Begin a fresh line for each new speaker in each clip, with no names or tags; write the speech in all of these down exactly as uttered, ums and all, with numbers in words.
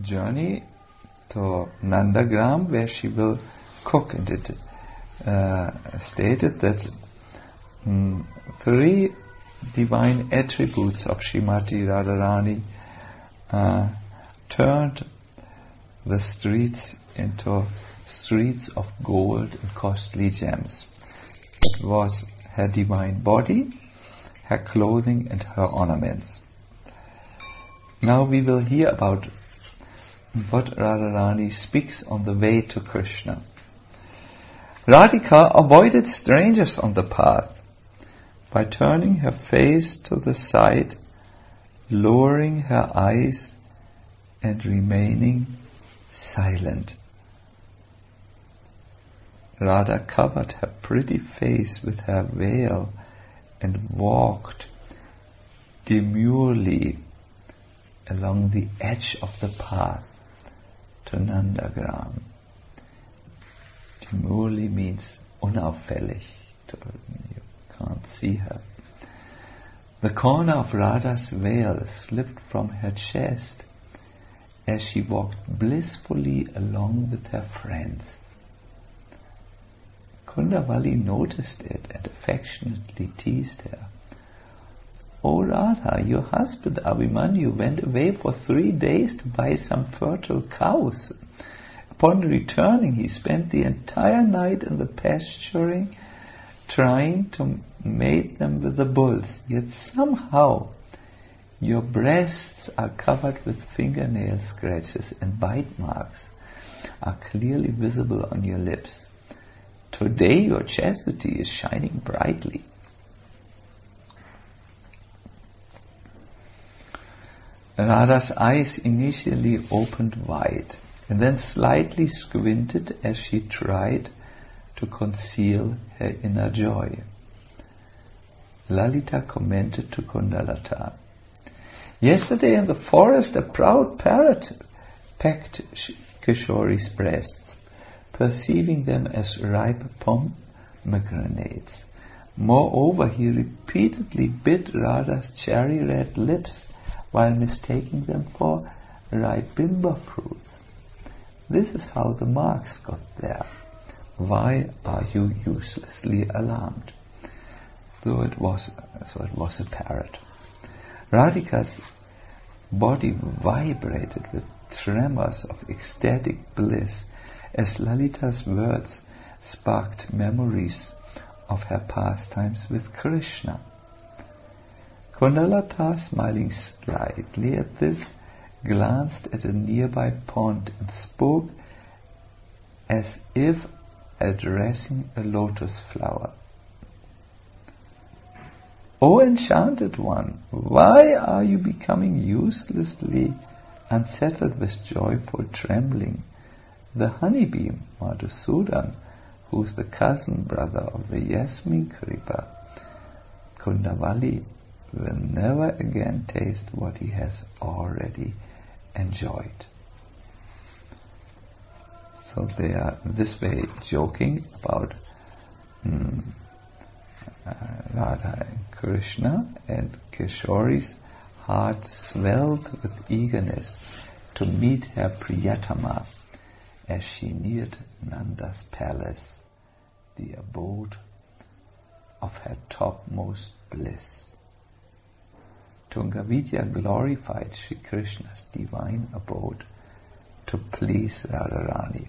journey to Nandagram, where she will cook. And it uh, stated that um, three divine attributes of Srimati Radharani uh, turned the streets into streets of gold and costly gems. It was her divine body, her clothing and her ornaments. Now we will hear about what Radharani speaks on the way to Krishna. Radhika avoided strangers on the path by turning her face to the side, lowering her eyes and remaining silent. Radha covered her pretty face with her veil and walked demurely along the edge of the path to Nandagram. Demurely means unauffällig. You can't see her. The corner of Radha's veil slipped from her chest as she walked blissfully along with her friends. Kundavali noticed it and affectionately teased her. "O Radha, your husband Abhimanyu went away for three days to buy some fertile cows. Upon returning, he spent the entire night in the pasturing, trying to mate them with the bulls. Yet somehow your breasts are covered with fingernail scratches and bite marks are clearly visible on your lips. Today your chastity is shining brightly." Radha's eyes initially opened wide and then slightly squinted as she tried to conceal her inner joy. Lalita commented to Kundalata, "Yesterday in the forest a proud parrot pecked Kishori's breasts, perceiving them as ripe pomegranates. Moreover, he repeatedly bit Radha's cherry-red lips while mistaking them for ripe bimba fruits. This is how the marks got there. Why are you uselessly alarmed?" Though it was, so it was a parrot. Radhika's body vibrated with tremors of ecstatic bliss as Lalita's words sparked memories of her pastimes with Krishna. Kundalata, smiling slightly at this, glanced at a nearby pond and spoke as if addressing a lotus flower. "O enchanted one, why are you becoming uselessly unsettled with joyful trembling? The honeybee, Madhusudan, who is the cousin brother of the Yasmin Kripa, Kundavali, will never again taste what he has already enjoyed." So they are this way joking about mm, uh, Radha and Krishna, and Kishori's heart swelled with eagerness to meet her Priyatama as she neared Nanda's palace, the abode of her topmost bliss. Tungavidya glorified Sri Krishna's divine abode to please Radharani.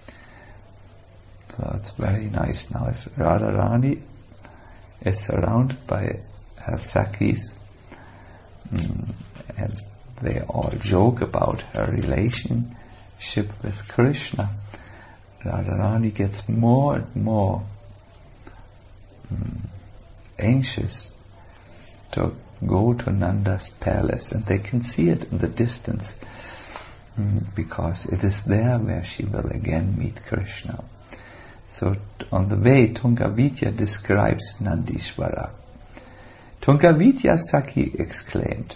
So it's very nice now as Radharani is surrounded by her Sakhis, mm, and they all joke about her relationship with Krishna. Radharani gets more and more mm, anxious to go to Nanda's palace, and they can see it in the distance mm, because it is there where she will again meet Krishna. So t- on the way, Tungavidya describes Nandishvara. Tungavidya Sakhi exclaimed,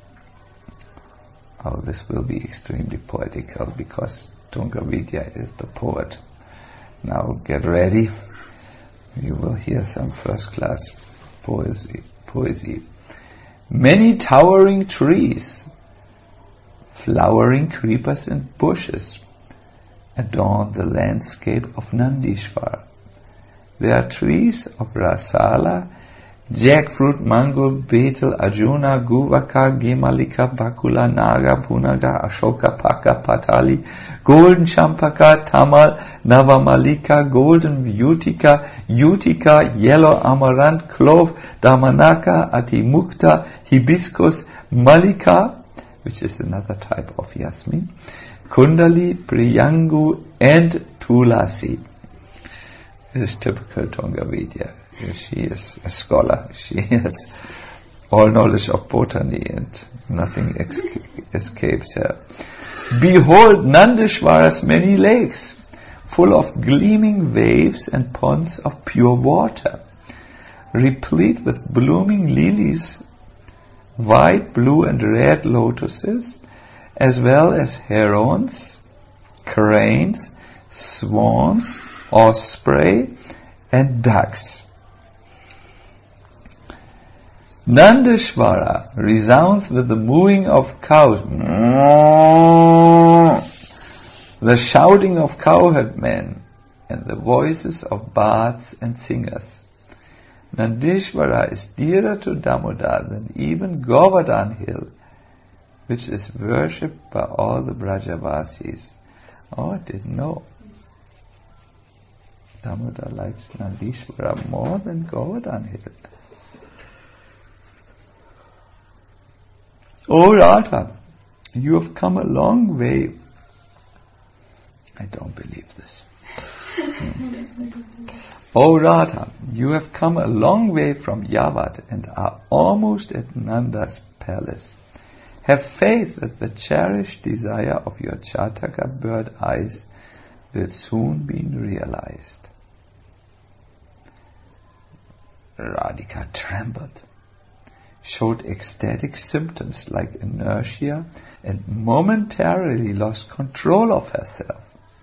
oh, this will be extremely poetical because Tungavidya is the poet. Now get ready, you will hear some first-class poesy. poesy. Many towering trees flowering creepers and bushes adorn the landscape of Nandishvara. There are trees of rasala, jackfruit, mango, betel, arjuna, guvaka, gemalika, bakula, naga, punaga, ashoka, paka, patali, golden champaka, tamal, navamalika, golden utica, utica, yellow amaranth, clove, damanaka, atimukta, hibiscus, malika, which is another type of yasmin, kundali, priyangu, and tulasi. This is typical Tonga Vidya. She is a scholar. She has all knowledge of botany and nothing ex- escapes her. Behold Nandishvara's many lakes, full of gleaming waves and ponds of pure water, replete with blooming lilies, white, blue and red lotuses, as well as herons, cranes, swans, osprey and ducks. Nandishvara resounds with the mooing of cows, the shouting of cowherd men, and the voices of bards and singers. Nandishvara is dearer to Damodar than even Govardhan hill, which is worshipped by all the Brajavasis. Oh, I didn't know. Damodar likes Nandishvara more than Govardhan hill. Oh Radha, you have come a long way. I don't believe this. Oh Radha, you have come a long way from Yavat and are almost at Nanda's palace. Have faith that the cherished desire of your Chataka bird eyes will soon be realized. Radhika trembled, showed ecstatic symptoms like inertia, and momentarily lost control of herself.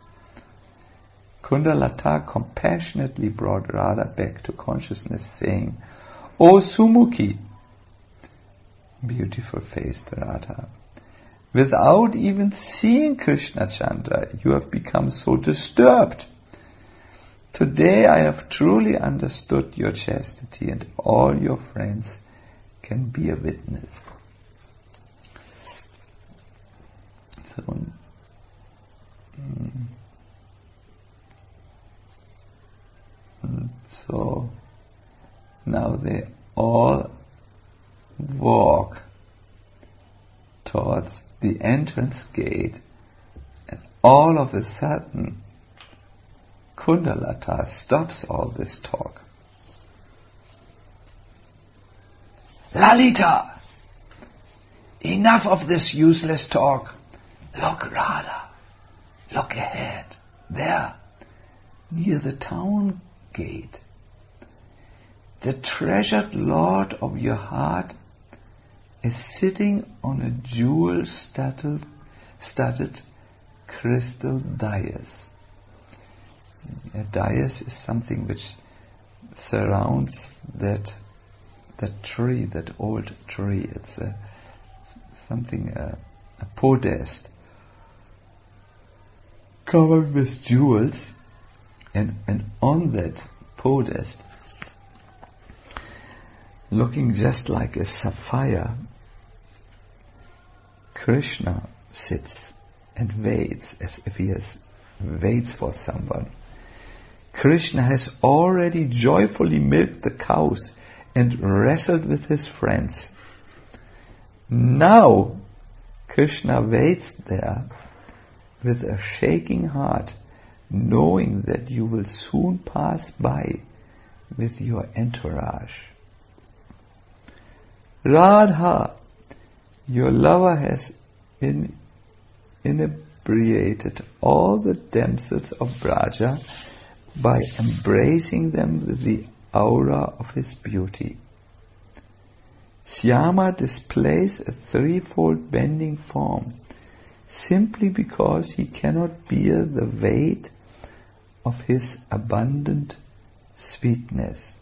Kundalata compassionately brought Radha back to consciousness, saying, O Sumukhi, beautiful-faced Radha, without even seeing Krishna Chandra, you have become so disturbed. Today I have truly understood your chastity, and all your friends can be a witness. So, mm, so now they all walk towards the entrance gate, and all of a sudden Kundalata stops all this talk. Lalita, enough of this useless talk. Look, Radha, look ahead, there, near the town gate. The treasured lord of your heart is sitting on a jewel-studded studded crystal dais. A dais is something which surrounds that that tree, that old tree. It's a something a, a podest covered with jewels, and and on that podest, looking just like a sapphire, Krishna sits and waits as if he has waits for someone. Krishna has already joyfully milked the cows and wrestled with his friends. Now Krishna waits there with a shaking heart, knowing that you will soon pass by with your entourage. Radha, your lover has in, inebriated all the damsels of Braja by embracing them with the aura of his beauty. Syama displays a threefold bending form simply because he cannot bear the weight of his abundant sweetness.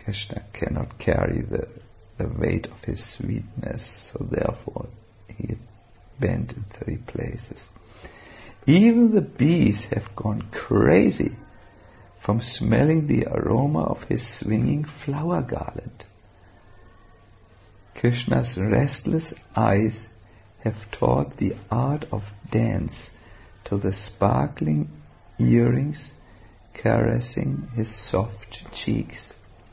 Krishna cannot carry the, the weight of his sweetness, so therefore he is bent in three places. Even the bees have gone crazy from smelling the aroma of his swinging flower garland. Krishna's restless eyes have taught the art of dance to the sparkling earrings caressing his soft cheeks.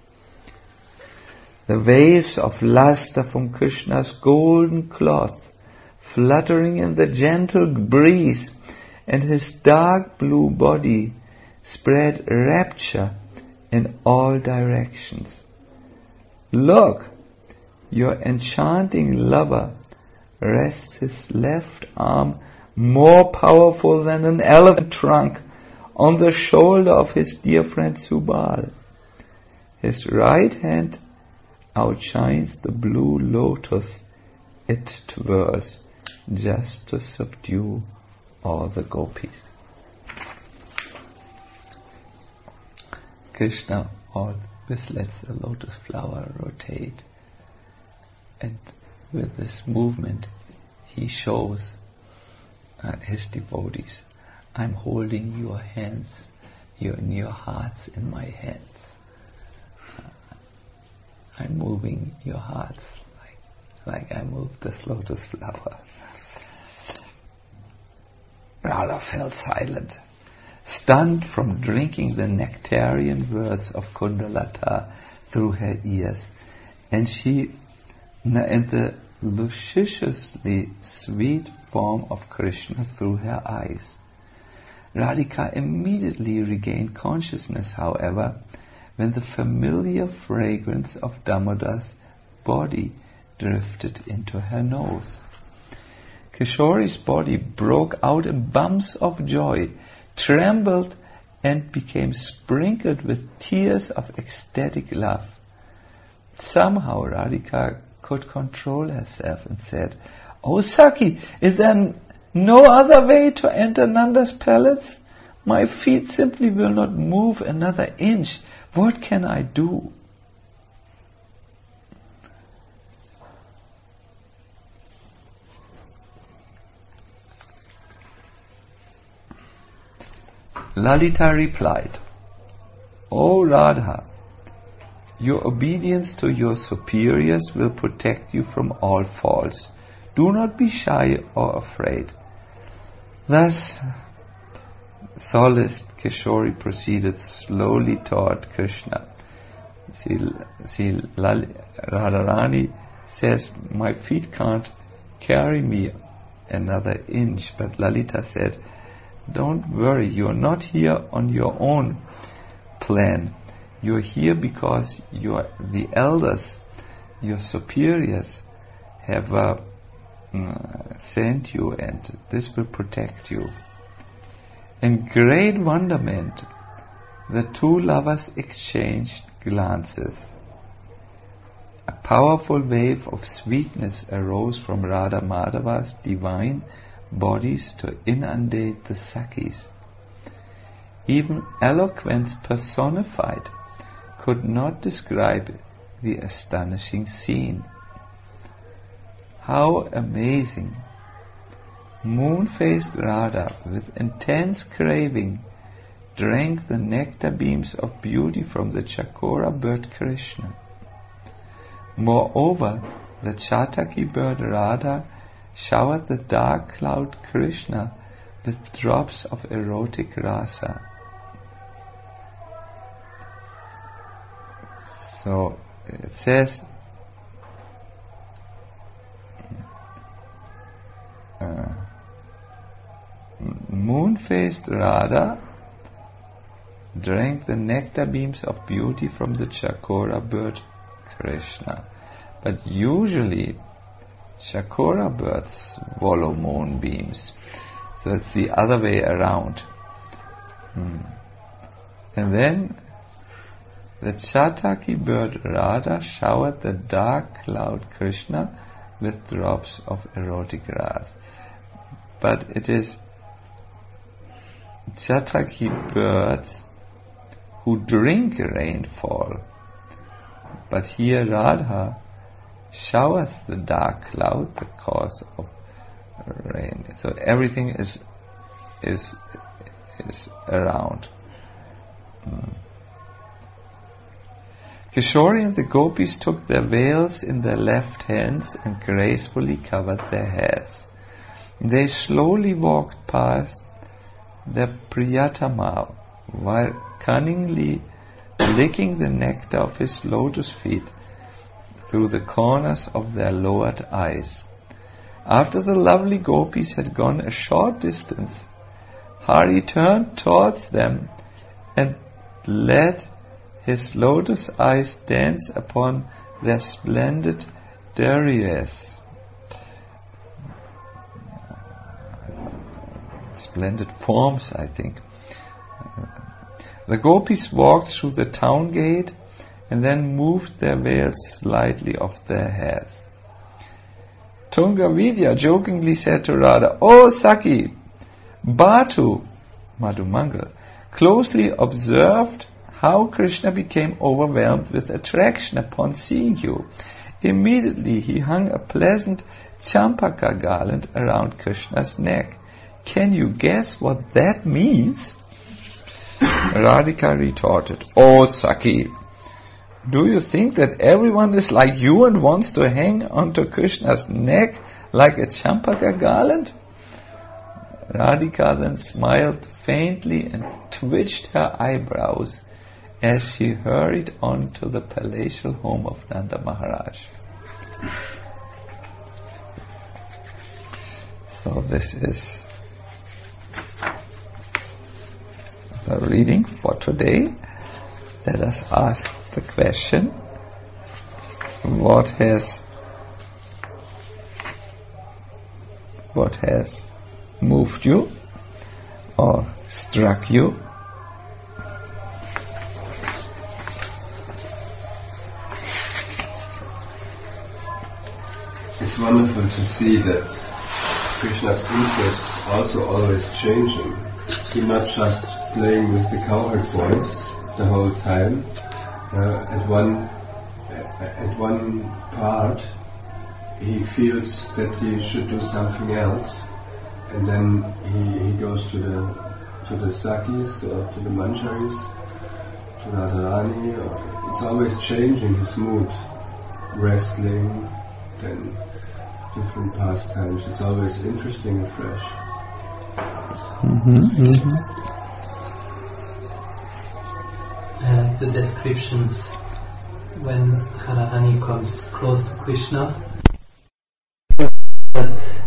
The waves of luster from Krishna's golden cloth fluttering in the gentle breeze, and his dark blue body spread rapture in all directions. Look, your enchanting lover rests his left arm, more powerful than an elephant trunk, on the shoulder of his dear friend Subal. His right hand outshines the blue lotus it twirls just to subdue all the gopis. Krishna always lets the lotus flower rotate, and with this movement he shows uh, his devotees, I'm holding your hands, your, your hearts in my hands. Uh, I'm moving your hearts like, like I moved this lotus flower. Radha fell silent, stunned from drinking the nectarian words of Kundalata through her ears, and she, and the lusciously sweet form of Krishna through her eyes. Radhika immediately regained consciousness, however, when the familiar fragrance of Damodar's body drifted into her nose. Kishori's body broke out in bumps of joy, trembled, and became sprinkled with tears of ecstatic love. Somehow Radhika could control herself and said, "Oh Saki, is there no other way to enter Nanda's palace? My feet simply will not move another inch. What can I do?" Lalita replied, "O Radha, your obedience to your superiors will protect you from all faults. Do not be shy or afraid." Thus, solaced, Kishori proceeded slowly toward Krishna. See, see Radharani says, "My feet can't carry me another inch." But Lalita said, "Don't worry, you're not here on your own plan. You're here because you're the elders, your superiors have uh, uh, sent you, and this will protect you." In great wonderment, the two lovers exchanged glances. A powerful wave of sweetness arose from Radha Madhava's divine bodies to inundate the Sakis. Even eloquence personified could not describe the astonishing scene. How amazing! Moon-faced Radha, with intense craving, drank the nectar beams of beauty from the Chakora bird Krishna. Moreover, the Chataki bird Radha showered the dark cloud Krishna with drops of erotic rasa. So it says, uh, moon-faced Radha drank the nectar beams of beauty from the Chakora bird Krishna. But usually Chakora birds swallow moonbeams, so it's the other way around. Hmm. And then the Chataki bird Radha showered the dark cloud Krishna with drops of erotic ras. But it is Chataki birds who drink rainfall, but here Radha showers the dark cloud, the cause of rain. So everything is is is around. Mm. Kishori and the gopis took their veils in their left hands and gracefully covered their heads. They slowly walked past their Priyatama while cunningly licking the nectar of his lotus feet through the corners of their lowered eyes. After the lovely gopis had gone a short distance, Hari turned towards them and let his lotus eyes dance upon their splendid derrieres. Splendid forms, I think. The gopis walked through the town gate and then moved their veils slightly off their heads. Tunga Vidya jokingly said to Radha, "Oh Saki, Batu," Madhumangal, closely observed how Krishna became overwhelmed with attraction upon seeing you. Immediately he hung a pleasant champaka garland around Krishna's neck. Can you guess what that means? Radhika retorted, "Oh Saki, do you think that everyone is like you and wants to hang onto Krishna's neck like a champaka garland?" Radhika then smiled faintly and twitched her eyebrows as she hurried on to the palatial home of Nanda Maharaj. So this is the reading for today. Let us ask the question, what has what has moved you or struck you?
It's wonderful to see that Krishna's interests also always changing. He's not just playing with the cowherd boys the whole time. Uh, at one at one part, he feels that he should do something else, and then he, he goes to the to the Sakis or to the Manjaris, to Radharani. Or it's always changing his mood, wrestling, then different pastimes. It's always interesting and fresh.
Mm-hmm, mm-hmm.
Uh, the descriptions when Radharani comes close to Krishna, but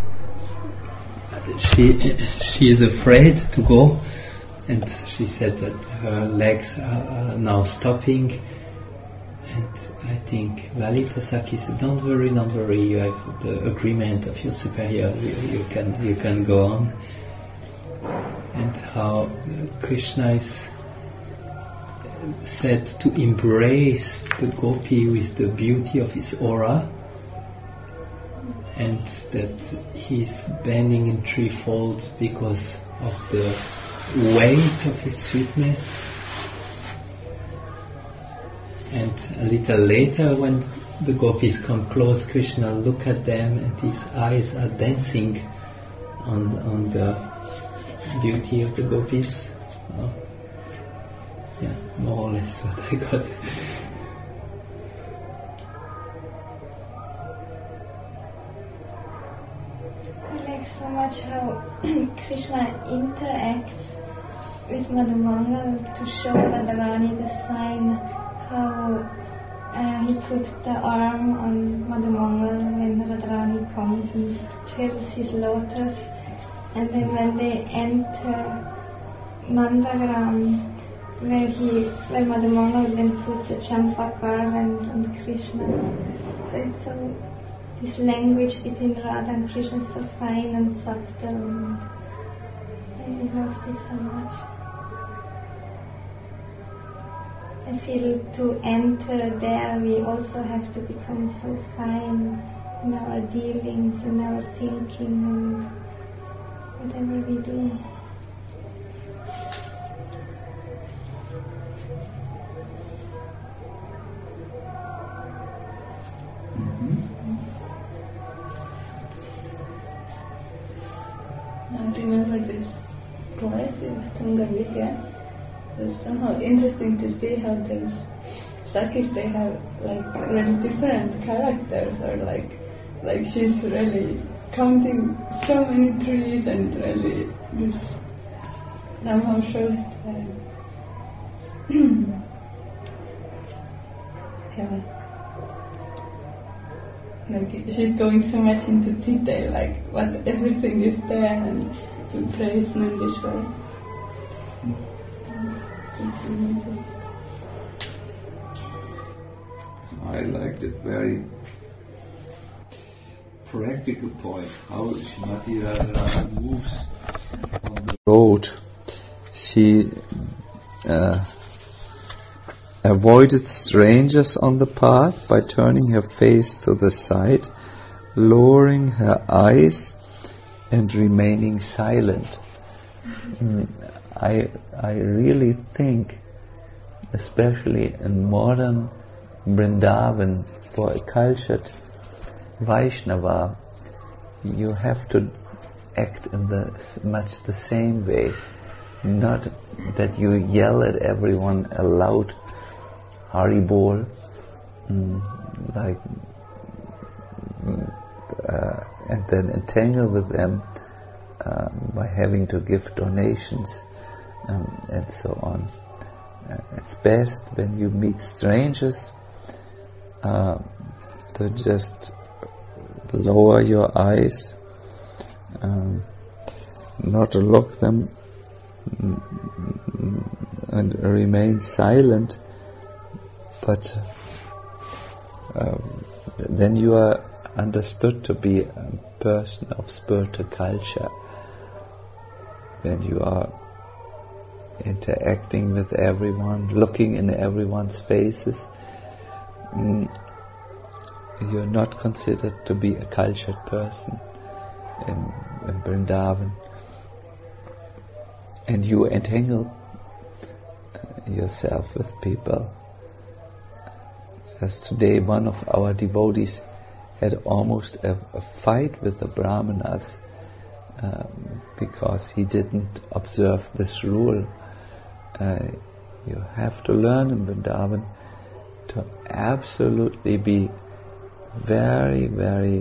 she she is afraid to go, and she said that her legs are, are now stopping. And I think Lalita Saki said, "Don't worry, don't worry. You have the agreement of your superior. You, you can you can go on." And how Krishna is said to embrace the gopi with the beauty of his aura, and that he's bending in threefold because of the weight of his sweetness. And a little later, when the gopis come close, Krishna look at them and his eyes are dancing on, on the beauty of the gopis. Oh. Yeah, more or less what I got.
I like so much how Krishna interacts with Madhumangal to show Radharani the sign, how uh, he puts the arm on Madhumangal when Radharani comes and fills his lotus, and then when they enter Nandagram, where he, where Madhumangal then puts the champak garland on Krishna. So it's so, this language between Radha and Krishna is so fine and subtle, and I love this so much. I feel to enter there we also have to become so fine in our dealings, in our thinking, and whatever we do.
Vidya. It's somehow interesting to see how those Sakis, they have like really different characters, or like like she's really counting so many trees and really this somehow shows that yeah, like she's going so much into detail, like what everything is there, and to praise Nandishwara.
I liked it, very practical point, how Srimati Radharani moves on the road. She uh, avoided strangers on the path by turning her face to the side, lowering her eyes and remaining silent. Mm, I I really think, especially in modern Vrindavan, for a cultured Vaishnava, you have to act in the much the same way. Not that you yell at everyone aloud, Haribol, mm, like, mm, uh, and then entangle with them uh, by having to give donations um, and so on. Uh, it's best when you meet strangers uh, to just lower your eyes, um, not to look them, and remain silent, but uh, then you are understood to be a person of spiritual culture. When you are interacting with everyone, looking in everyone's faces, mm, you're not considered to be a cultured person in, in Vrindavan. And you entangle yourself with people. Just today, one of our devotees had almost a, a fight with the Brahmanas um, because he didn't observe this rule. Uh, you have to learn in Vrindavan to absolutely be very, very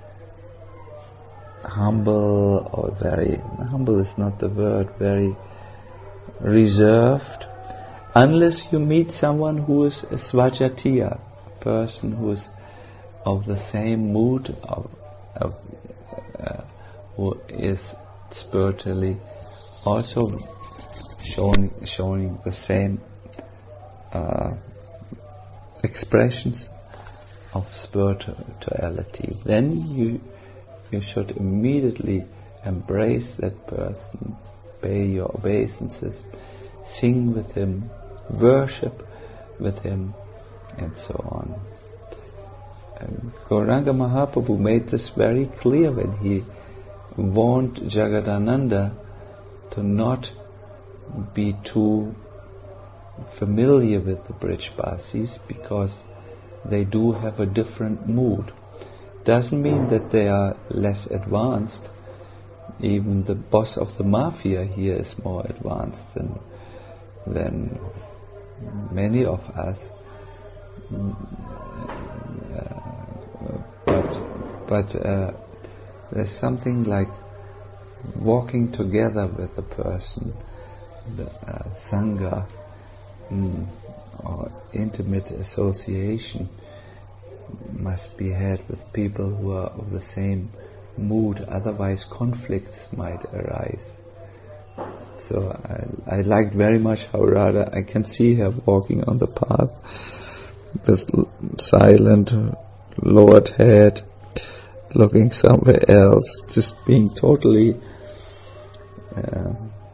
humble, or very, humble is not the word, very reserved, unless you meet someone who is a Svajatiya, a person who is of the same mood, of, of uh, who is spiritually also showing, showing the same uh, expressions of spirituality. Then you you should immediately embrace that person, pay your obeisances, sing with him, worship with him, and so on. And Gauranga Mahaprabhu made this very clear when he warned Jagadananda to not be too familiar with the Brijbasis, because they do have a different mood. Doesn't mean that they are less advanced. Even the boss of the mafia here is more advanced than than many of us. Uh, but but uh, there's something like walking together with a person, the uh, sangha, mm, or intimate association must be had with people who are of the same mood, otherwise conflicts might arise. So I, I liked very much how Radha, I can see her walking on the path with l- silent, lowered head, looking somewhere else, just being totally uh,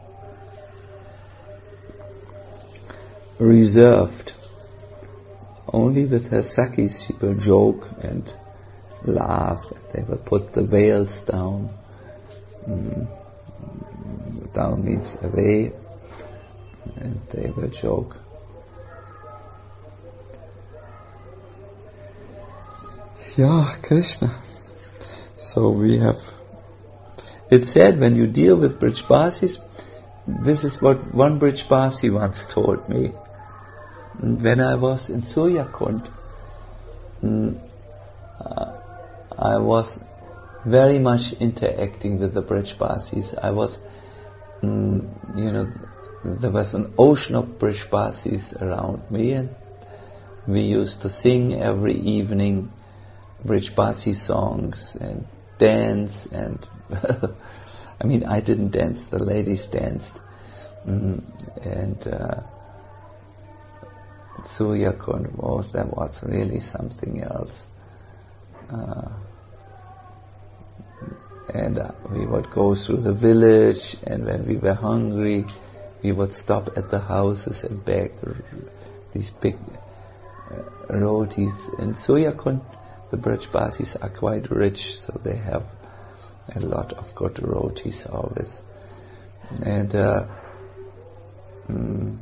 reserved. Only with her Sakis she will joke and laugh. They will put the veils down. Mm. Down means away, and they will joke. Yeah, Krishna. So we have. It's said when you deal with Brijbasis, this is what one Brijbasi once told me. When I was in Suryakund, mm, uh, I was very much interacting with the Brijbasis. I was, mm, you know, there was an ocean of Brijbasis around me, and we used to sing every evening Brijbasi songs and dance, and I mean, I didn't dance, the ladies danced. Mm, and uh, Suryakund was, that was really something else. Uh, and uh, we would go through the village, and when we were hungry, we would stop at the houses and beg r- these big uh, rotis. In Suryakund, the Brijbasis are quite rich, so they have a lot of good rotis always. And uh, mm,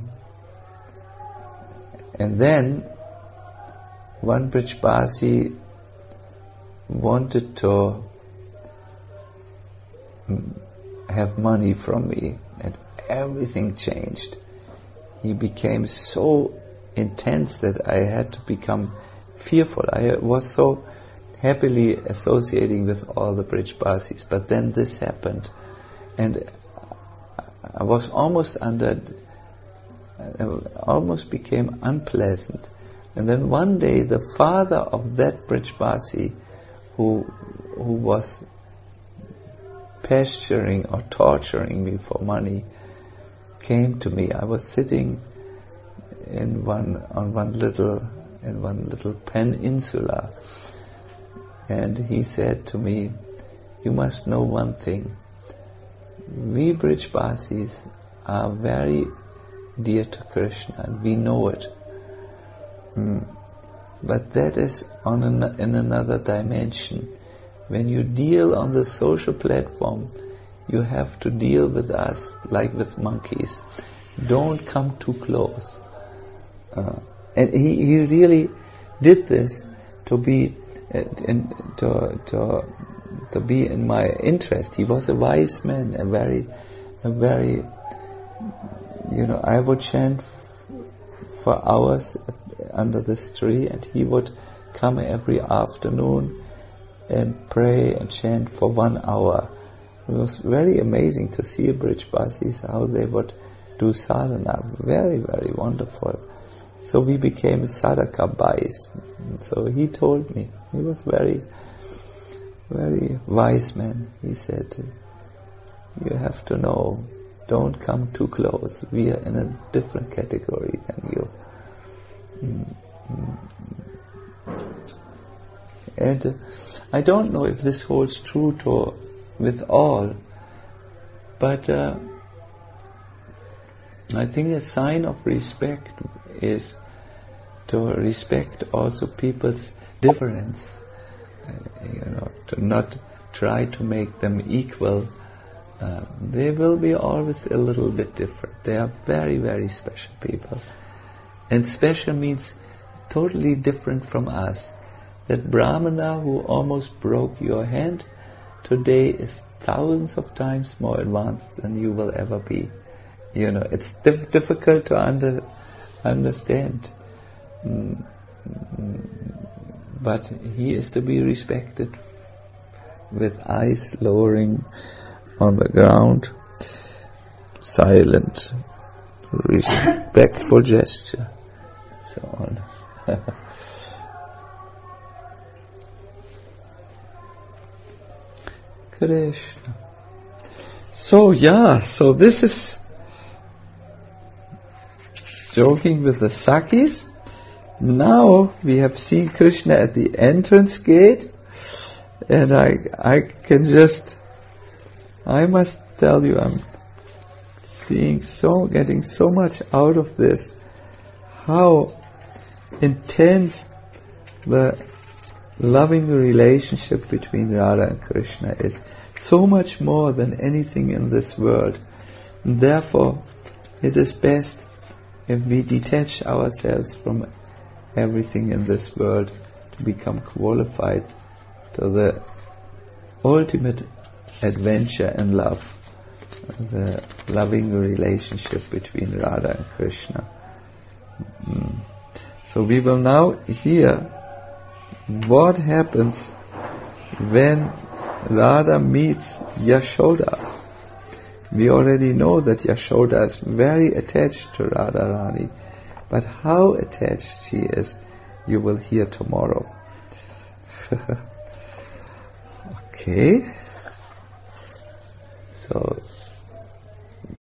and then one Brijbasi wanted to mm, have money from me, and everything changed. He became so intense that I had to become fearful. I was so happily associating with all the Brijbasis, but then this happened, and I was almost under, I almost became unpleasant. And then one day the father of that Brijbasi who who was pestering or torturing me for money came to me. I was sitting in one on one little in one little peninsula, and he said to me, "You must know one thing. We Brijbasis are very dear to Krishna, and we know it. Mm. But that is on an, in another dimension. When you deal on the social platform, you have to deal with us like with monkeys. Don't come too close." Uh, and he, he really did this to be uh, in, to to to be in my interest. He was a wise man, a very a very you know I would chant f- for hours under this tree, and he would come every afternoon and pray and chant for one hour. It was very amazing to see Brijbasis, how they would do sadhana. Very, very wonderful. So we became sadhaka bhais. So he told me, he was very, very wise man. He said, "You have to know, don't come too close. We are in a different category than you." And uh, I don't know if this holds true to with all, but uh, I think a sign of respect is to respect also people's difference. Uh, you know, to not try to make them equal. Uh, they will be always a little bit different. They are very, very special people. And special means totally different from us. That Brahmana who almost broke your hand today is thousands of times more advanced than you will ever be. You know, it's dif- difficult to under, understand. Mm, but he is to be respected with eyes lowering on the ground, silent, respectful gesture, so on. Krishna. So yeah, so this is joking with the Sakis. Now we have seen Krishna at the entrance gate, and I I can just I must tell you, I'm seeing so getting so much out of this. How intense the loving relationship between Radha and Krishna is. So much more than anything in this world. And therefore, it is best if we detach ourselves from everything in this world to become qualified to the ultimate adventure and love. the loving relationship between Radha and Krishna. Mm. So we will now hear what happens when Radha meets Yashoda. We already know that Yashoda is very attached to Radharani, but how attached she is, you will hear tomorrow. Okay. So